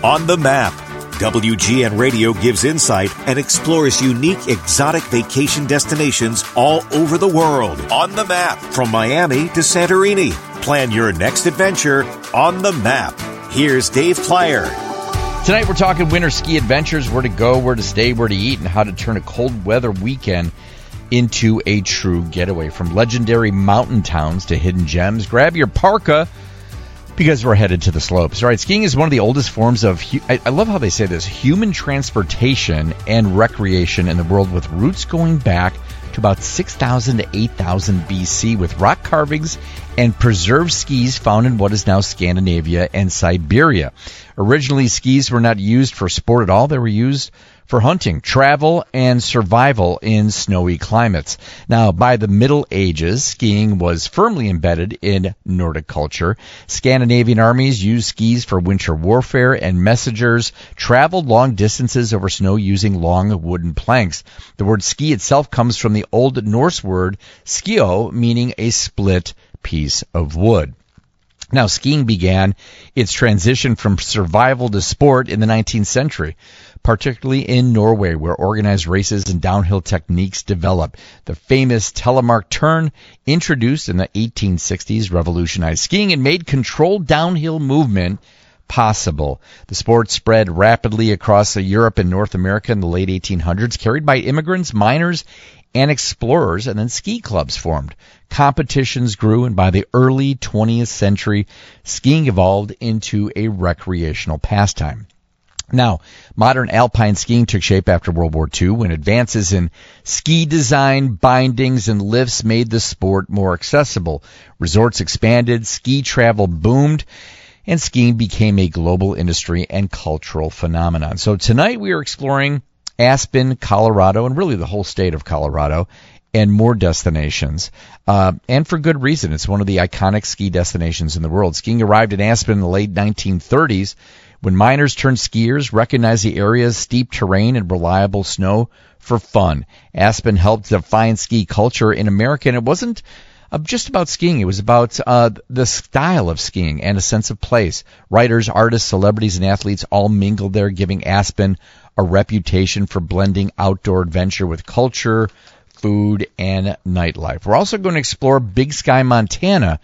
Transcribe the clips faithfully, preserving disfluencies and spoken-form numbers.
On the Map. W G N Radio gives insight and explores unique exotic vacation destinations all over the world. On the Map. From Miami to Santorini. Plan your next adventure on the Map. Here's Dave Plyer. Tonight we're talking winter ski adventures, where to go, where to stay, where to eat, and how to turn a cold weather weekend into a true getaway. From legendary mountain towns to hidden gems, grab your parka because we're headed to the slopes. All right, skiing is one of the oldest forms of, I, I love how they say this, human transportation and recreation in the world, with roots going back to about six thousand to eight thousand B C, with rock carvings and preserved skis found in what is now Scandinavia and Siberia. Originally, skis were not used for sport at all. They were used for hunting, travel, and survival in snowy climates. Now, by the Middle Ages, skiing was firmly embedded in Nordic culture. Scandinavian armies used skis for winter warfare, and messengers traveled long distances over snow using long wooden planks. The word ski itself comes from the Old Norse word skio, meaning a split piece of wood. Now, skiing began its transition from survival to sport in the nineteenth century, particularly in Norway, where organized races and downhill techniques developed. The famous telemark turn, introduced in the eighteen sixties, revolutionized skiing and made controlled downhill movement possible. The sport spread rapidly across Europe and North America in the late eighteen hundreds, carried by immigrants, miners, and explorers, and then ski clubs formed. Competitions grew, and by the early twentieth century, skiing evolved into a recreational pastime. Now, modern alpine skiing took shape after World War Two, when advances in ski design, bindings, and lifts made the sport more accessible. Resorts expanded, ski travel boomed, and skiing became a global industry and cultural phenomenon. So tonight we are exploring Aspen, Colorado, and really the whole state of Colorado, and more destinations. Uh, and for good reason. It's one of the iconic ski destinations in the world. Skiing arrived in Aspen in the late nineteen thirties, when miners turned skiers, recognized the area's steep terrain and reliable snow for fun. Aspen helped define ski culture in America, and it wasn't uh, just about skiing. It was about uh, the style of skiing and a sense of place. Writers, artists, celebrities, and athletes all mingled there, giving Aspen a reputation for blending outdoor adventure with culture, food, and nightlife. We're also going to explore Big Sky, Montana,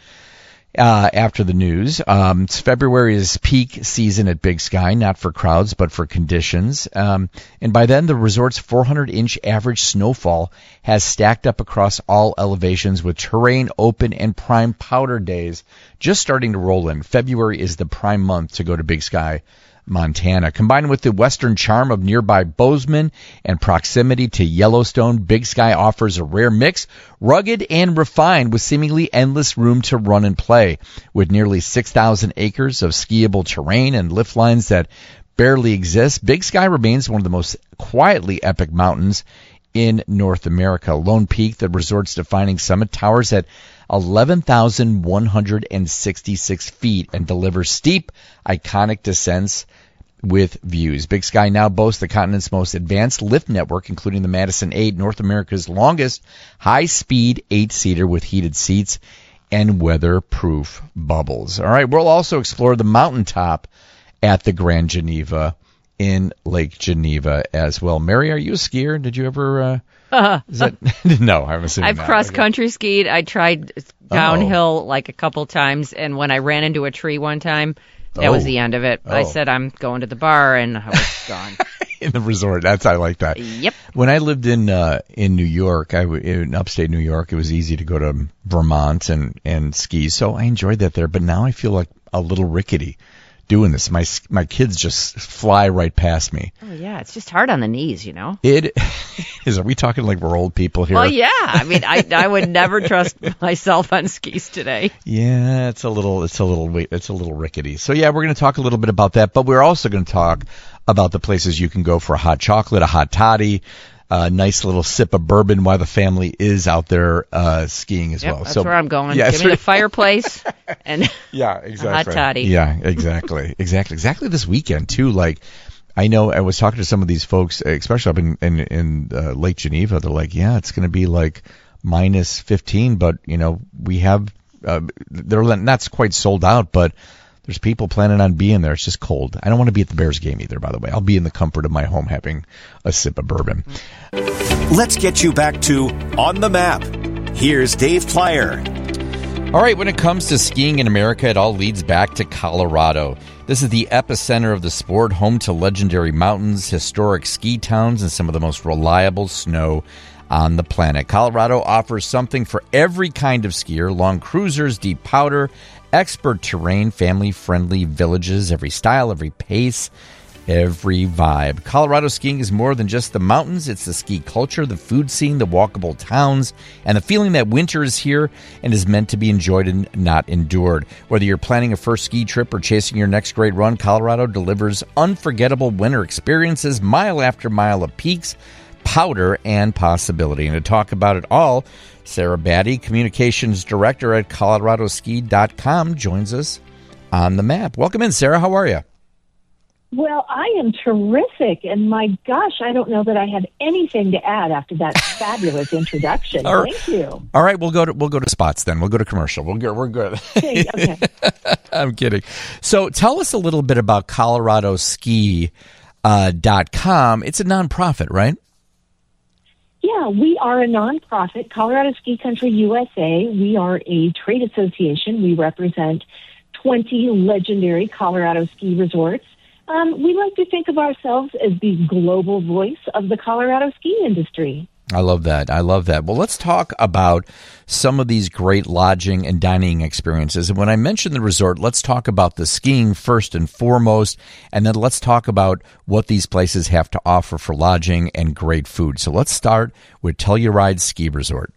uh, after the news. Um, it's February is peak season at Big Sky, not for crowds, but for conditions. Um, and by then, the resort's four hundred inch average snowfall has stacked up across all elevations, with terrain open and prime powder days just starting to roll in. February is the prime month to go to Big Sky, Montana. Combined with the western charm of nearby Bozeman and proximity to Yellowstone, Big Sky offers a rare mix, rugged and refined, with seemingly endless room to run and play. With nearly six thousand acres of skiable terrain and lift lines that barely exist, Big Sky remains one of the most quietly epic mountains in North America. Lone Peak, the resort's defining summit, towers at eleven thousand one hundred sixty-six feet and delivers steep, iconic descents with views. Big Sky now boasts the continent's most advanced lift network, including the Madison eight, North America's longest high-speed eight-seater with heated seats and weatherproof bubbles. All right, we'll also explore the mountaintop at the Grand Geneva in Lake Geneva as well. Mary, are you a skier? Did you ever... Uh, Uh, Is that, no, I'm assuming I've not. cross-country skied. I tried downhill oh. like a couple times, and when I ran into a tree one time, that oh. was the end of it. Oh. I said, I'm going to the bar, and I was gone. In the resort. That's I like that. Yep. When I lived in uh, in New York, I w- in upstate New York, it was easy to go to Vermont and, and ski, so I enjoyed that there. But now I feel like a little rickety doing this. My my kids just fly right past me. Oh, yeah. It's just hard on the knees, you know? It is. Are we talking like we're old people here? Well, yeah. I mean, I I would never trust myself on skis today. Yeah, it's a little, it's a little, it's a little rickety. So, yeah, we're going to talk a little bit about that, but we're also going to talk about the places you can go for a hot chocolate, a hot toddy, a nice little sip of bourbon while the family is out there uh, skiing as yep, well. That's so, where I'm going. Yeah, Give me a fireplace and yeah, exactly. a hot toddy. Yeah, exactly, exactly, exactly. This weekend too. Like, I know I was talking to some of these folks, especially up in in, in uh, Lake Geneva. They're like, yeah, it's going to be like minus fifteen, but you know, we have uh, they're that's quite sold out, but there's people planning on being there. It's just cold. I don't want to be at the Bears game either, by the way. I'll be in the comfort of my home having a sip of bourbon. Let's get you back to On the Map. Here's Dave Plyer. All right, when it comes to skiing in America, it all leads back to Colorado. This is the epicenter of the sport, home to legendary mountains, historic ski towns, and some of the most reliable snow on the planet. Colorado offers something for every kind of skier: long cruisers, deep powder, expert terrain, family-friendly villages, every style, every pace, every vibe. Colorado skiing is more than just the mountains. It's the ski culture, the food scene, the walkable towns, and the feeling that winter is here and is meant to be enjoyed and not endured. Whether you're planning a first ski trip or chasing your next great run, Colorado delivers unforgettable winter experiences, mile after mile of peaks, powder, and possibility. And to talk about it all, Sarah Batty, Communications Director at Colorado Ski dot com, joins us on the map. Welcome in, Sarah. How are you? Well, I am terrific, and my gosh, I don't know that I have anything to add after that fabulous introduction. All Thank right. you. All right, we'll go to we'll go to spots then. We'll go to commercial. We'll go, we're good. Okay. okay. I'm kidding. So, tell us a little bit about Colorado Ski dot com. It's a nonprofit, right? Yeah, we are a nonprofit, Colorado Ski Country U S A. We are a trade association. We represent twenty legendary Colorado ski resorts. Um, we like to think of ourselves as the global voice of the Colorado ski industry. I love that. I love that. Well, let's talk about some of these great lodging and dining experiences. And when I mention the resort, let's talk about the skiing first and foremost, and then let's talk about what these places have to offer for lodging and great food. So let's start with Telluride Ski Resort.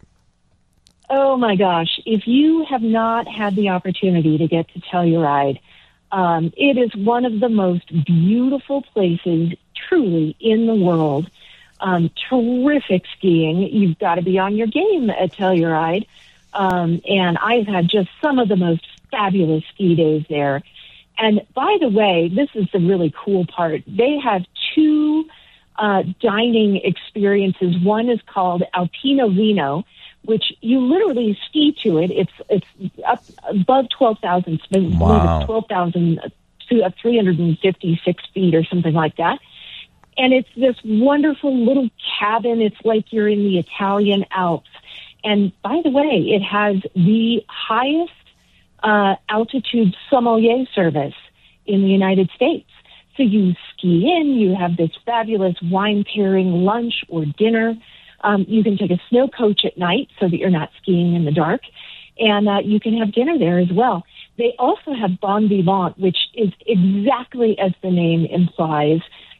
Oh, my gosh. If you have not had the opportunity to get to Telluride, Um, it is one of the most beautiful places, truly, in the world. Um, terrific skiing. You've got to be on your game at Telluride. Um, and I've had just some of the most fabulous ski days there. And by the way, this is the really cool part. They have two uh, dining experiences. One is called Alpino Vino, which you literally ski to it. It's it's up above twelve thousand, wow. twelve thousand three hundred fifty-six feet or something like that. And it's this wonderful little cabin. It's like you're in the Italian Alps. And by the way, it has the highest uh, altitude sommelier service in the United States. So you ski in, you have this fabulous wine pairing lunch or dinner. Um, you can take a snow coach at night so that you're not skiing in the dark, and uh, you can have dinner there as well. They also have Bon Vivant, which is exactly as the name implies,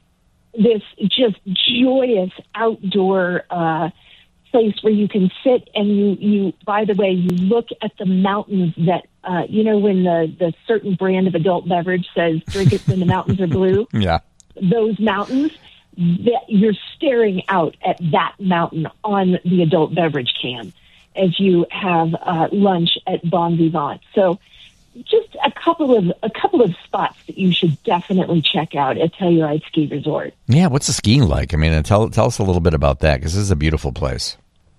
this just joyous outdoor uh, place where you can sit and you, you, by the way, you look at the mountains that, uh, you know, when the, the certain brand of adult beverage says, drink it when the mountains are blue. Yeah. Those mountains, that you're staring out at that mountain on the adult beverage can as you have uh, lunch at Bon Vivant. So just a couple of a couple of spots that you should definitely check out at Telluride Ski Resort. Yeah, what's the skiing like? I mean, tell tell us a little bit about that, because this is a beautiful place.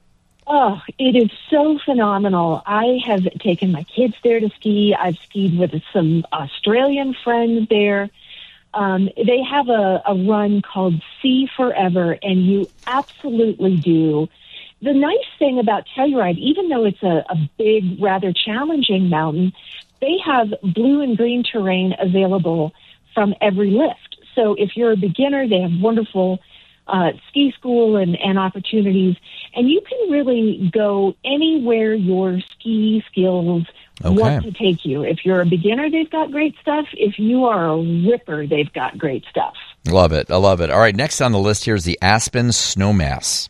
Oh, it is so phenomenal. I have taken my kids there to ski. I've skied with some Australian friends there. Um, they have a, a run called Sea Forever, and you absolutely do. The nice thing about Telluride, even though it's a, a big, rather challenging mountain, they have blue and green terrain available from every lift. So if you're a beginner, they have wonderful uh, ski school and, and opportunities, and you can really go anywhere your ski skills Okay. want to take you. If you're a beginner, they've got great stuff. If you are a ripper, they've got great stuff. Love it. I love it. All right, next on the list here is the Aspen Snowmass.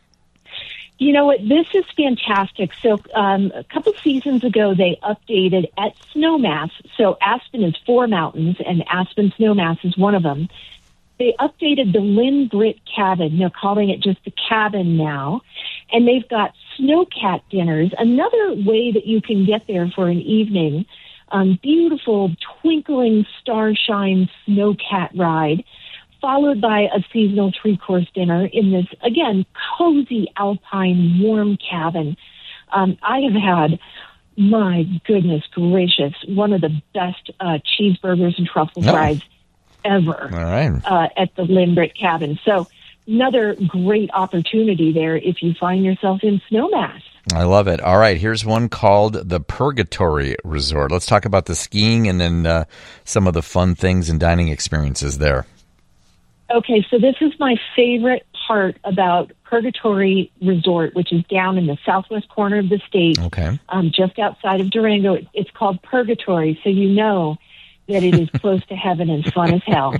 You know what? This is fantastic. So um, a couple seasons ago, they updated at Snowmass. So Aspen is four mountains, and Aspen Snowmass is one of them. They updated the Lynn Britt cabin. They're calling it just the cabin now. And they've got snowcat dinners, another way that you can get there for an evening. Um, beautiful, twinkling, starshine snowcat ride, followed by a seasonal three-course dinner in this, again, cozy, alpine, warm cabin. Um, I have had my goodness gracious, one of the best uh, cheeseburgers and truffle no. fries ever. All right. uh, at the Lynn Britt Cabin. So another great opportunity there if you find yourself in Snowmass. I love it. All right, here's one called the Purgatory Resort. Let's talk about the skiing and then uh, some of the fun things and dining experiences there. Okay, so this is my favorite part about Purgatory Resort, which is down in the southwest corner of the state, okay. um, just outside of Durango. It, it's called Purgatory, so you know that it is close to heaven and fun as hell.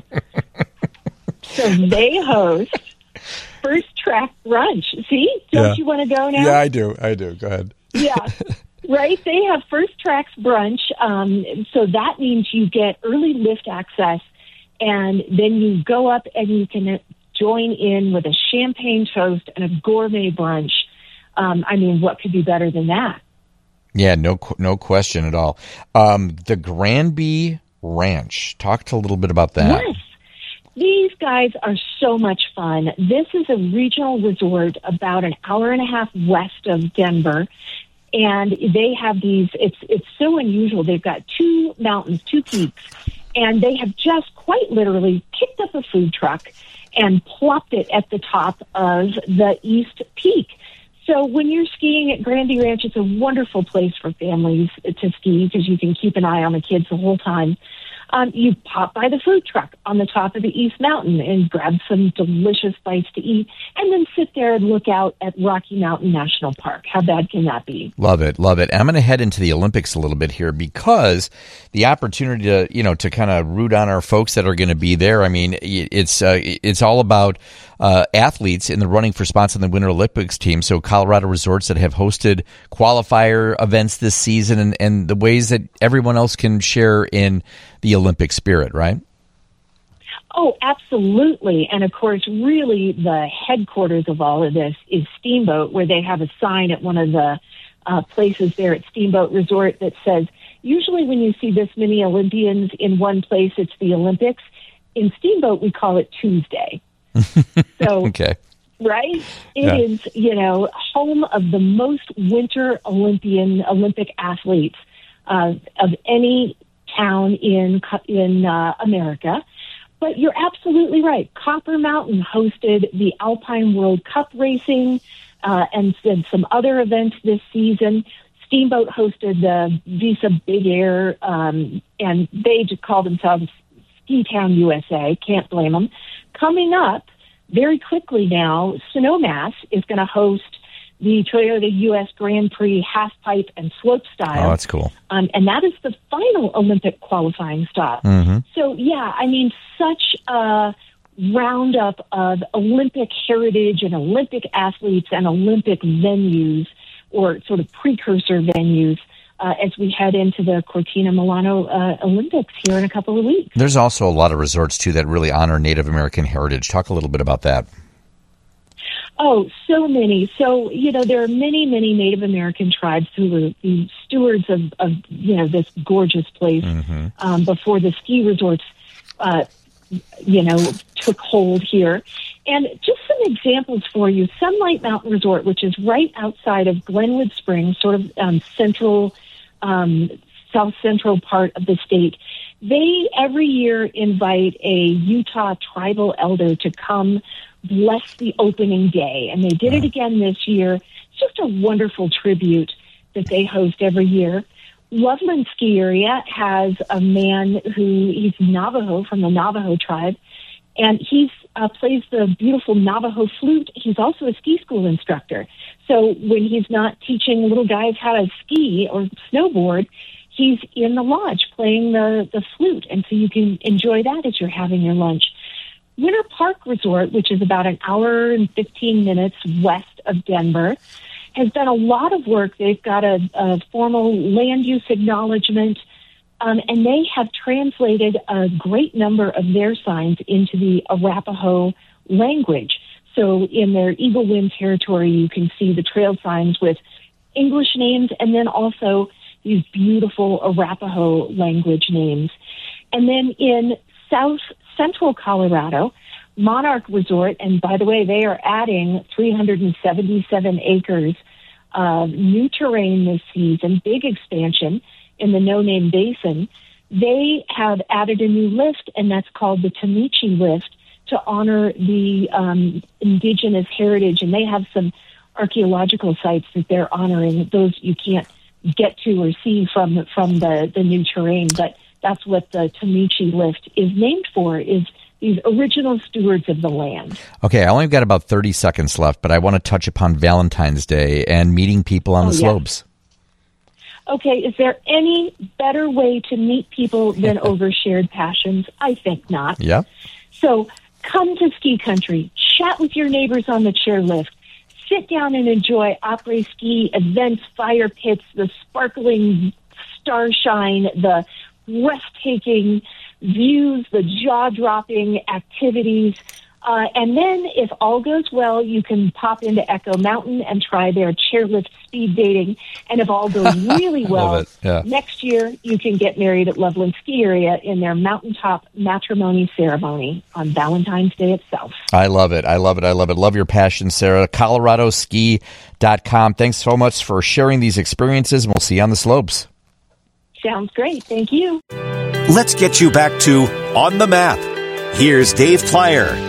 So they host First Track Brunch. See? Don't Yeah. you want to go now? Yeah, I do. I do. Go ahead. Yeah. Right? They have First Tracks Brunch. Um, so that means you get early lift access, and then you go up and you can join in with a champagne toast and a gourmet brunch. Um, I mean, what could be better than that? Yeah, no no question at all. Um, the Granby Ranch. Talk to a little bit about that. Yes. These guys are so much fun. This is a regional resort about an hour and a half west of Denver. And they have these, it's it's so unusual. They've got two mountains, two peaks, and they have just quite literally picked up a food truck and plopped it at the top of the East Peak. So when you're skiing at Granby Ranch, it's a wonderful place for families to ski because you can keep an eye on the kids the whole time. Um, you pop by the food truck on the top of the East Mountain and grab some delicious bites to eat, and then sit there and look out at Rocky Mountain National Park. How bad can that be? Love it, love it. And I'm going to head into the Olympics a little bit here because the opportunity to, you know, to kind of root on our folks that are going to be there. I mean, it's uh, it's all about uh, athletes in the running for spots on the Winter Olympics team. So Colorado resorts that have hosted qualifier events this season, and, and the ways that everyone else can share in the Olympic spirit, right? Oh, absolutely. And of course, really the headquarters of all of this is Steamboat, where they have a sign at one of the uh, places there at Steamboat Resort that says, usually when you see this many Olympians in one place, it's the Olympics. In Steamboat, we call it Tuesday. So, okay. Right? It Yeah. is, you know, home of the most Winter Olympian Olympic athletes uh, of any town in in uh, America. But you're absolutely right. Copper Mountain hosted the Alpine World Cup racing uh, and, and some other events this season. Steamboat hosted the Visa Big Air, um, and they just call themselves Ski Town U S A. Can't blame them. Coming up very quickly now, Snowmass is going to host the Toyota U S Grand Prix half pipe and slope style. Oh, that's cool. Um, and that is the final Olympic qualifying stop. Mm-hmm. So, yeah, I mean, such a roundup of Olympic heritage and Olympic athletes and Olympic venues, or sort of precursor venues, uh, as we head into the Cortina Milano uh, Olympics here in a couple of weeks. There's also a lot of resorts, too, that really honor Native American heritage. Talk a little bit about that. Oh, so many. So, you know, there are many, many Native American tribes who were the stewards of, of you know, this gorgeous place Mm-hmm. um, before the ski resorts, uh, you know, took hold here. And just some examples for you. Sunlight Mountain Resort, which is right outside of Glenwood Springs, sort of um, central, um, south central part of the state. They every year invite a Utah tribal elder to come bless the opening day. And they did it again this year. It's just a wonderful tribute that they host every year. Loveland Ski Area has a man who, he's Navajo, from the Navajo tribe, and he's uh, plays the beautiful Navajo flute. He's also a ski school instructor. So when he's not teaching little guys how to ski or snowboard, he's in the lodge playing the, the flute. And so you can enjoy that as you're having your lunch. Winter Park Resort, which is about an hour and fifteen minutes west of Denver, has done a lot of work. They've got a, a formal land use acknowledgement, um, and they have translated a great number of their signs into the Arapaho language. So in their Eagle Wind territory, you can see the trail signs with English names and then also these beautiful Arapaho language names. And then in South Central Colorado, Monarch Resort, and by the way, they are adding three hundred seventy-seven acres uh, new terrain this season, big expansion in the No Name Basin. They have added a new lift, and that's called the Tamichi lift, to honor the um, indigenous heritage. And they have some archaeological sites that they're honoring. Those you can't get to or see from from the, the new terrain, but that's what the Tamichi lift is named for, is these original stewards of the land. Okay, I only got about thirty seconds left, but I want to touch upon Valentine's Day and meeting people on oh, the yes. slopes. Okay, is there any better way to meet people than over shared passions? I think not. Yeah. So come to ski country, chat with your neighbors on the chairlift, sit down and enjoy après-ski events, fire pits, the sparkling starshine, the breathtaking views, the jaw-dropping activities. Uh, and then, if all goes well, you can pop into Echo Mountain and try their chairlift speed dating. And if all goes really well, yeah. next year you can get married at Loveland Ski Area in their mountaintop matrimony ceremony on Valentine's Day itself. I love it. I love it. I love it. Love your passion, Sarah. Colorado Ski dot com. Thanks so much for sharing these experiences, and we'll see you on the slopes. Sounds great. Thank you. Let's get you back to On the Map. Here's Dave Plyer.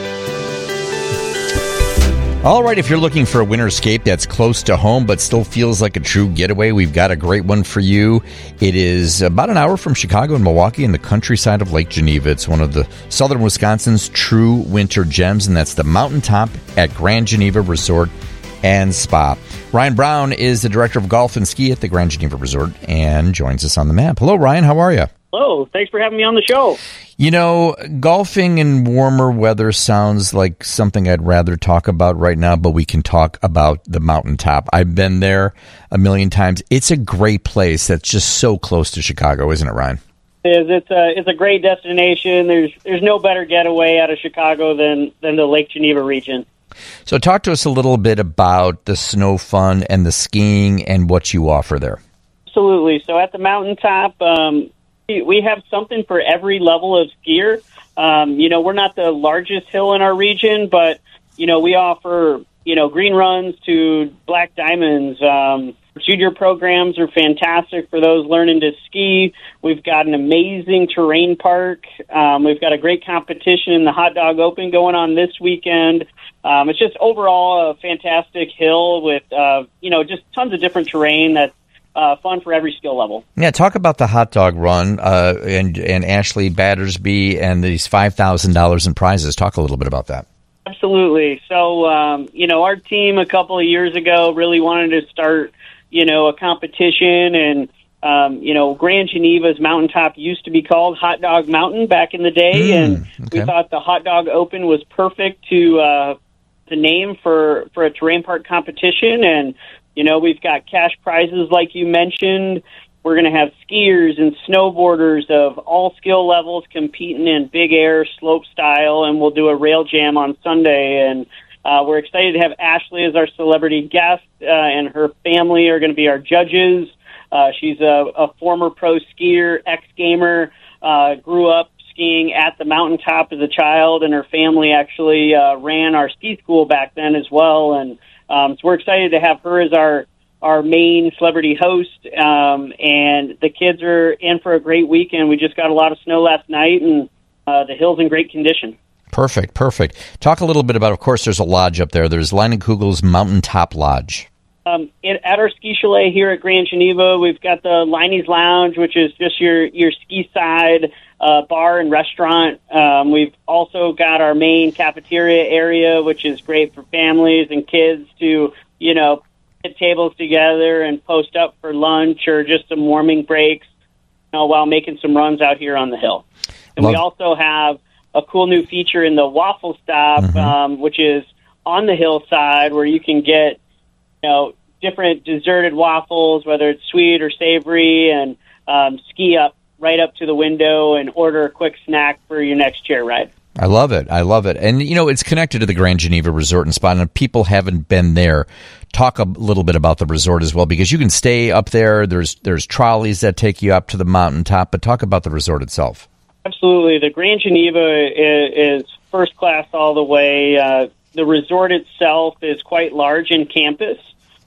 All right, if you're looking for a winter escape that's close to home but still feels like a true getaway, we've got a great one for you. It is about an hour from Chicago and Milwaukee in the countryside of Lake Geneva. It's one of the southern Wisconsin's true winter gems, and that's the Mountaintop at Grand Geneva Resort and Spa. Ryan Brown is the director of golf and ski at the Grand Geneva Resort and joins us on the map. Hello, Ryan. How are you? Hello. Thanks for having me on the show. You know, golfing in warmer weather sounds like something I'd rather talk about right now, but we can talk about the mountaintop. I've been there a million times. It's a great place that's just so close to Chicago, isn't it, Ryan? It is. It's a, it's a great destination. There's there's no better getaway out of Chicago than, than the Lake Geneva region. So talk to us a little bit about the snow fun and the skiing and what you offer there. Absolutely. So at the mountaintop, um, we have something for every level of skier. Um, you know, we're not the largest hill in our region, but, you know, we offer, you know, green runs to black diamonds. Um, junior programs are fantastic for those learning to ski. We've got an amazing terrain park. Um, we've got a great competition in the Hot Dog Open going on this weekend. Um, it's just overall a fantastic hill with, uh, you know, just tons of different terrain that's Uh, fun for every skill level. Yeah, talk about the hot dog run uh, and and Ashley Battersby and these five thousand dollars in prizes. Talk a little bit about that. Absolutely. So, um, you know, our team a couple of years ago really wanted to start, you know, a competition. And, um, you know, Grand Geneva's mountaintop used to be called Hot Dog Mountain back in the day. Mm, and okay. We thought the Hot Dog Open was perfect to uh, the name for, for a terrain park competition. And you know, we've got cash prizes like you mentioned. We're going to have skiers and snowboarders of all skill levels competing in big air slope style, and we'll do a rail jam on Sunday. And uh, we're excited to have Ashley as our celebrity guest, uh, and her family are going to be our judges. Uh, she's a, a former pro skier, ex-gamer, uh, grew up skiing at the mountaintop as a child, and her family actually uh, ran our ski school back then as well. And Um, so we're excited to have her as our, our main celebrity host, um, and the kids are in for a great weekend. We just got a lot of snow last night, and uh, the hill's in great condition. Perfect, perfect. Talk a little bit about, of course, there's a lodge up there. There's Leinenkugel's Mountaintop Lodge. Um, it, at our ski chalet here at Grand Geneva, we've got the Leinie's Lounge, which is just your, your ski side uh, bar and restaurant. Um, we've also got our main cafeteria area, which is great for families and kids to, you know, get tables together and post up for lunch or just some warming breaks, you know, while making some runs out here on the hill. And Love- we also have a cool new feature in the Waffle Stop, mm-hmm. um, which is on the hillside where you can get, you know, different deserted waffles, whether it's sweet or savory, and um, ski up right up to the window and order a quick snack for your next chair ride. I love it. I love it. And, you know, it's connected to the Grand Geneva Resort and Spa, and if people haven't been there, talk a little bit about the resort as well, because you can stay up there. There's there's trolleys that take you up to the mountaintop, but talk about the resort itself. Absolutely. The Grand Geneva is, is first class all the way. Uh, the resort itself is quite large in campus.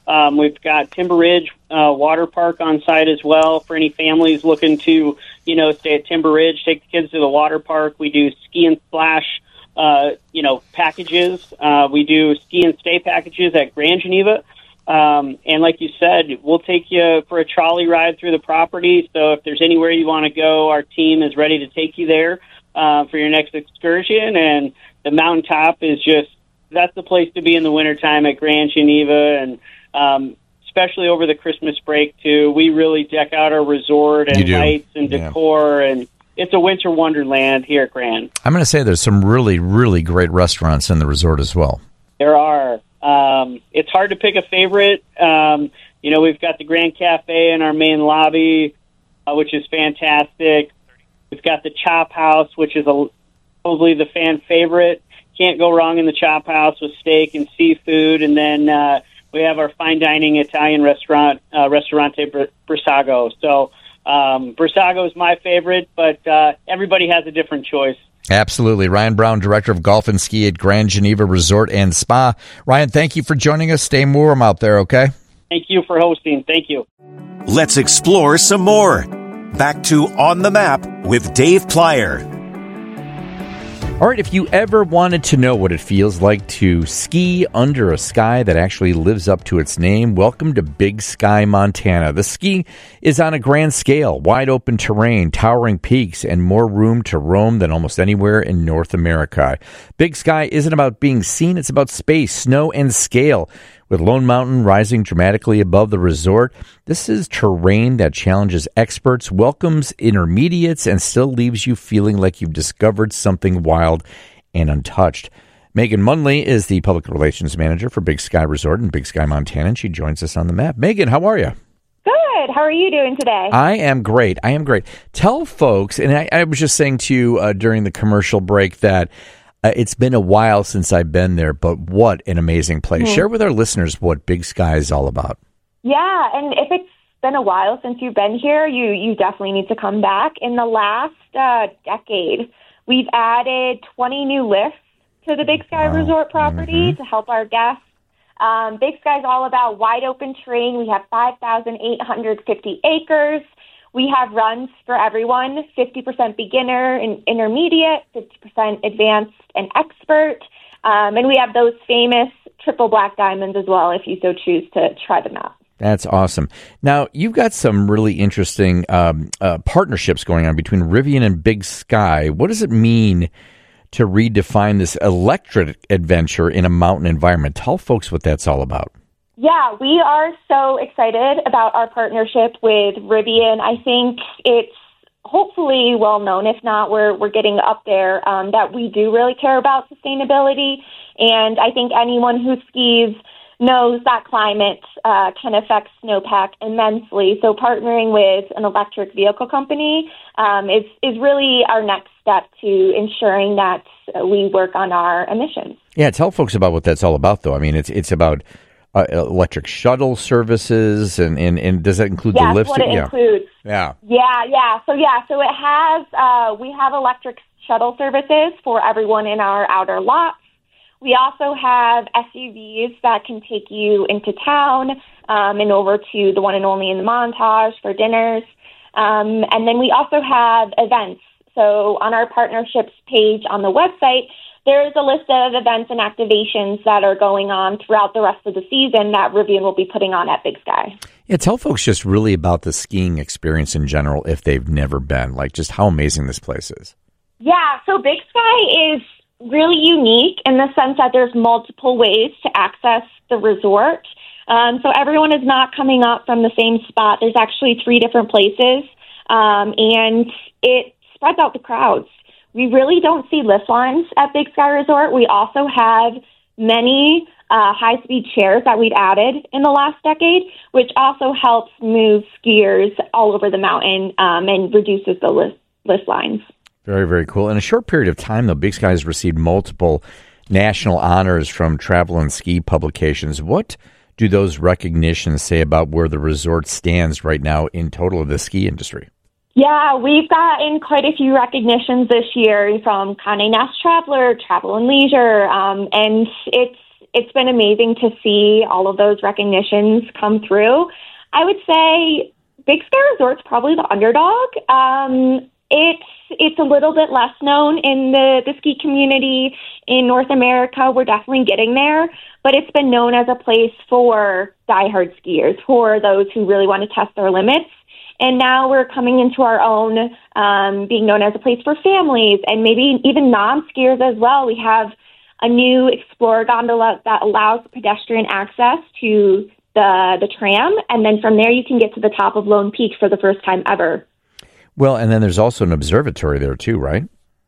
Um, we've got Timber Ridge uh, Water Park on site as well for any families looking to, you know, stay at Timber Ridge, take the kids to the water park. We do ski and splash, uh, you know, packages. Uh, we do ski and stay packages at Grand Geneva. Um, and like you said, we'll take you for a trolley ride through the property. So if there's anywhere you want to go, our team is ready to take you there uh, for your next excursion. And the mountaintop is just, that's the place to be in the wintertime at Grand Geneva. And um, especially over the Christmas break, too, we really deck out our resort and lights and decor. Yeah. And it's a winter wonderland here at Grand. I'm going to say there's some really, really great restaurants in the resort as well. There are. Um, it's hard to pick a favorite. Um, you know, we've got the Grand Cafe in our main lobby, uh, which is fantastic. We've got the Chop House, which is a, probably the fan favorite. Can't go wrong in the Chop House with steak and seafood. And then uh, we have our fine dining Italian restaurant, uh, Ristorante Brissago. So um, Brissago is my favorite, but uh, everybody has a different choice. Absolutely. Ryan Brown, Director of Golf and Ski at Grand Geneva Resort and Spa. Ryan, thank you for joining us. Stay warm out there, okay? Thank you for hosting. Thank you. Let's explore some more. Back to On the Map with Dave Plyer. All right, if you ever wanted to know what it feels like to ski under a sky that actually lives up to its name, welcome to Big Sky, Montana. The ski is on a grand scale, wide open terrain, towering peaks, and more room to roam than almost anywhere in North America. Big Sky isn't about being seen, it's about space, snow, and scale. With Lone Mountain rising dramatically above the resort, this is terrain that challenges experts, welcomes intermediates, and still leaves you feeling like you've discovered something wild and untouched. Megan Munley is the Public Relations Manager for Big Sky Resort in Big Sky, Montana, and she joins us on the map. Megan, how are you? Good. How are you doing today? I am great. I am great. Tell folks, and I, I was just saying to you uh, during the commercial break that Uh, it's been a while since I've been there, but what an amazing place. Mm-hmm. Share with our listeners what Big Sky is all about. Yeah, and if it's been a while since you've been here, you, you definitely need to come back. In the last uh, decade, we've added twenty new lifts to the Big Sky wow. Resort property mm-hmm. to help our guests. Um, Big Sky is all about wide open terrain. We have five thousand eight hundred fifty acres. We have runs for everyone, fifty percent beginner and intermediate, fifty percent advanced and expert. Um, and we have those famous triple black diamonds as well, if you so choose to try them out. That's awesome. Now, you've got some really interesting um, uh, partnerships going on between Rivian and Big Sky. What does it mean to redefine this electric adventure in a mountain environment? Tell folks what that's all about. Yeah, we are so excited about our partnership with Rivian. I think it's hopefully well known, if not, we're we're getting up there, um, that we do really care about sustainability. And I think anyone who skis knows that climate uh, can affect snowpack immensely. So partnering with an electric vehicle company um, is, is really our next step to ensuring that we work on our emissions. Yeah, tell folks about what that's all about, though. I mean, it's it's about Uh, electric shuttle services, and, and, and does that include yes, the lifts? What it yeah. includes. Yeah. Yeah, yeah. So, yeah, so it has, uh, we have electric shuttle services for everyone in our outer lots. We also have S U Vs that can take you into town um, and over to the one and only in the Montage for dinners. Um, and then we also have events. So on our partnerships page on the website, there's a list of events and activations that are going on throughout the rest of the season that Rivian will be putting on at Big Sky. Yeah, tell folks just really about the skiing experience in general if they've never been, like just how amazing this place is. Yeah, so Big Sky is really unique in the sense that there's multiple ways to access the resort. Um, so everyone is not coming up from the same spot. There's actually three different places, um, and it spreads out the crowds. We really don't see lift lines at Big Sky Resort. We also have many uh, high-speed chairs that we've added in the last decade, which also helps move skiers all over the mountain um, and reduces the lift, lift lines. Very, very cool. In a short period of time, though, Big Sky has received multiple national honors from travel and ski publications. What do those recognitions say about where the resort stands right now in total of the ski industry? Yeah, we've gotten quite a few recognitions this year from Condé Nast Traveler, Travel and Leisure, um, and it's it's been amazing to see all of those recognitions come through. I would say Big Sky Resort's probably the underdog. Um, it's it's a little bit less known in the, the ski community in North America. We're definitely getting there, but it's been known as a place for diehard skiers, for those who really want to test their limits. And now we're coming into our own, um, being known as a place for families and maybe even non-skiers as well. We have a new Explorer gondola that allows pedestrian access to the the tram, and then from there you can get to the top of Lone Peak for the first time ever. Well, and then there's also an observatory there too, right?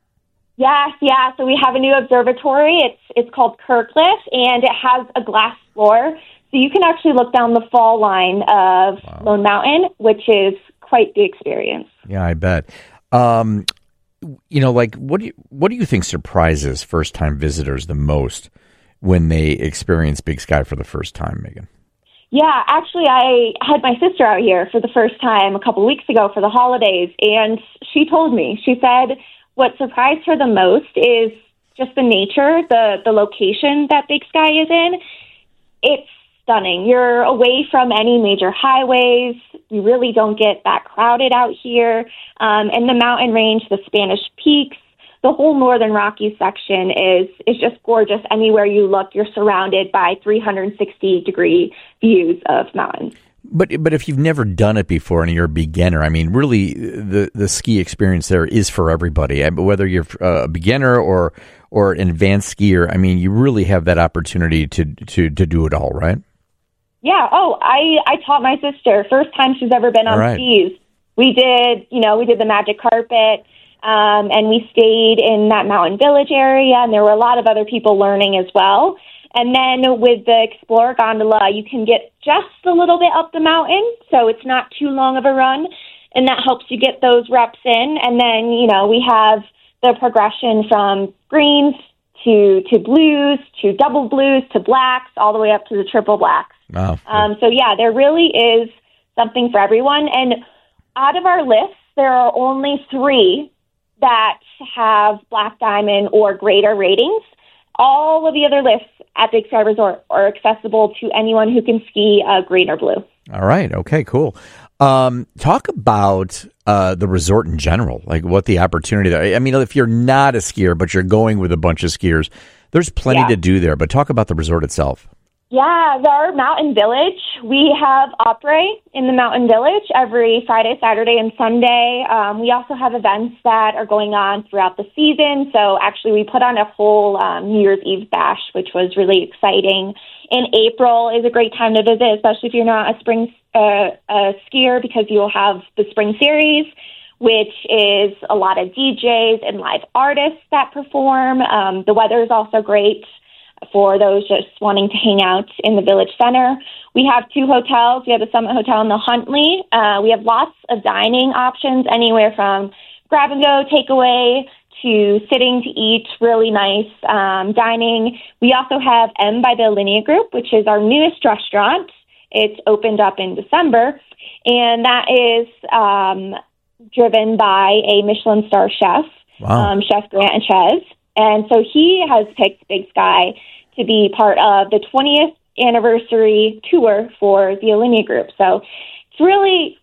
Yes, yeah. So we have a new observatory. It's it's called Kirkliff, and it has a glass floor. So you can actually look down the fall line of wow. Lone Mountain, which is quite the experience. Yeah, I bet. Um, you know, like, what do you what do you think surprises first-time visitors the most when they experience Big Sky for the first time, Megan? Yeah, actually, I had my sister out here for the first time a couple weeks ago for the holidays, and she told me, she said what surprised her the most is just the nature, the, the location that Big Sky is in. It's stunning. You're away from any major highways. You really don't get that crowded out here. Um, and the mountain range, the Spanish Peaks, the whole Northern Rockies section is is just gorgeous. Anywhere you look, you're surrounded by three hundred sixty degree views of mountains. But but if you've never done it before and you're a beginner, I mean, really, the, the ski experience there is for everybody. Whether you're a beginner or or an advanced skier, I mean, you really have that opportunity to to, to do it all, right? Yeah. Oh, I, I taught my sister. First time she's ever been on right. skis. We did, you know, we did the magic carpet. Um, and we stayed in that mountain village area, and there were a lot of other people learning as well. And then with the Explorer gondola, you can get just a little bit up the mountain, so it's not too long of a run, and that helps you get those reps in. And then, you know, we have the progression from greens to to blues, to double blues, to blacks, all the way up to the triple blacks. Wow. Um, so, yeah, there really is something for everyone. And out of our list, there are only three that have Black Diamond or greater ratings. All of the other lists at Big Sky Resort are accessible to anyone who can ski uh, green or blue. All right. Okay, cool. Um, talk about uh, the resort in general, like what the opportunity there. I mean, if you're not a skier, but you're going with a bunch of skiers, there's plenty yeah. to do there. But talk about the resort itself. Yeah, our mountain village. We have opera in the mountain village every Friday, Saturday, and Sunday. Um, we also have events that are going on throughout the season. So actually, we put on a whole um, New Year's Eve bash, which was really exciting. In April is a great time to visit, especially if you're not a spring uh, a skier, because you'll have the Spring Series, which is a lot of D Js and live artists that perform. Um, the weather is also great for those just wanting to hang out in the village center. We have two hotels. We have the Summit Hotel and the Huntley. Uh, we have lots of dining options, anywhere from grab-and-go, takeaway, to sitting to eat, really nice um, dining. We also have M by the Alinea Group, which is our newest restaurant. It's opened up in December, and that is um, driven by a Michelin star chef, wow. um, Chef Grant and Ches. And so he has picked Big Sky to be part of the twentieth anniversary tour for the Alinea Group. So it's really,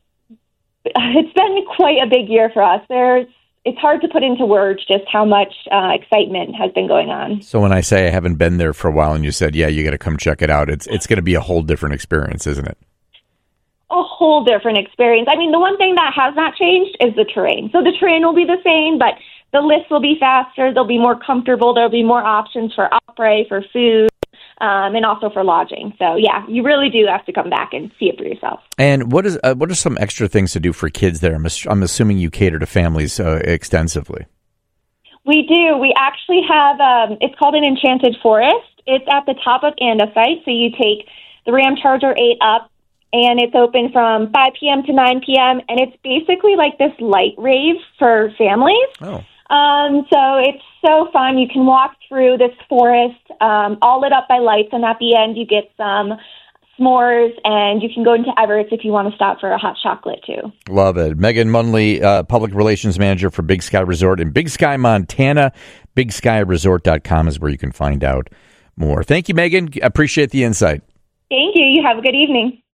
it's been quite a big year for us. There's, it's hard to put into words just how much uh, excitement has been going on. So when I say I haven't been there for a while and you said, yeah, you got to come check it out, it's it's going to be a whole different experience, isn't it? A whole different experience. I mean, the one thing that has not changed is the terrain. So the terrain will be the same, but the lifts will be faster. They'll be more comfortable. There'll be more options for opera, for food, um, and also for lodging. So, yeah, you really do have to come back and see it for yourself. And what is uh, what are some extra things to do for kids there? I'm, I'm assuming you cater to families uh, extensively. We do. We actually have, um, it's called an Enchanted Forest. It's at the top of Andesite. So you take the Ram Charger eight up, and it's open from five p.m. to nine p.m., and it's basically like this light rave for families. Oh. Um, so it's so fun. You can walk through this forest, um, all lit up by lights, and at the end you get some s'mores, and you can go into Everett's if you want to stop for a hot chocolate, too. Love it. Megan Munley, uh, Public Relations Manager for Big Sky Resort in Big Sky, Montana. Big Sky Resort dot com is where you can find out more. Thank you, Megan. Appreciate the insight. Thank you. You have a good evening.